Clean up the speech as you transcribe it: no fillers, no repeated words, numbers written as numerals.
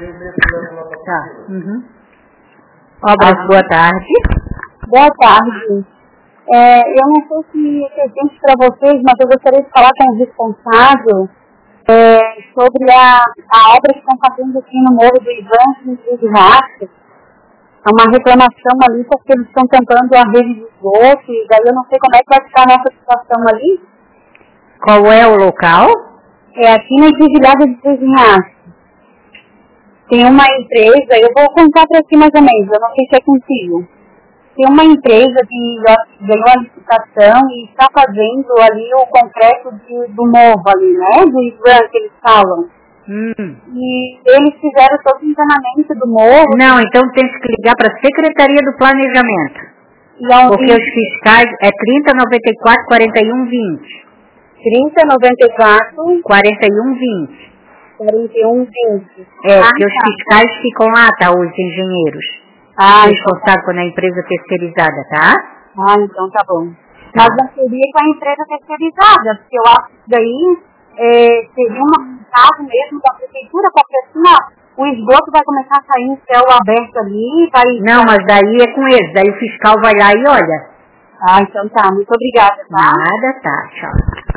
Tá. Obras, boa tarde. Boa tarde. Eu não sei se é tempo para vocês, mas eu gostaria de falar com o responsável sobre a obra que estão fazendo aqui no Morro do Ivan, de Rastro. É uma reclamação ali, porque eles estão tampando a rede de esgoto, e daí eu não sei como é que vai ficar a nossa situação ali. Qual é o local? É aqui na Encruzilhada de Cozinhar. Tem uma empresa, eu vou contar para aqui mais ou menos, eu não sei se é contigo. Tem uma empresa que ganhou a licitação e está fazendo ali o concreto do morro ali, né? Do Ivan, que eles falam. E eles fizeram todo o encanamento do morro. Não, então tem que ligar para a Secretaria do Planejamento. Porque os fiscais é 3094 4120. 3094 4120. 4120. Porque os fiscais ficam lá, tá? Os engenheiros. Responsável quando a empresa terceirizada, tá? Então tá bom. Mas não seria com a empresa terceirizada, porque eu acho que daí seria um caso mesmo da prefeitura, porque assim, o esgoto vai começar a sair em céu aberto ali, vai... Não, mas daí é com eles, daí o fiscal vai lá e olha. Então tá, muito obrigada, tá? Nada, tá, tchau.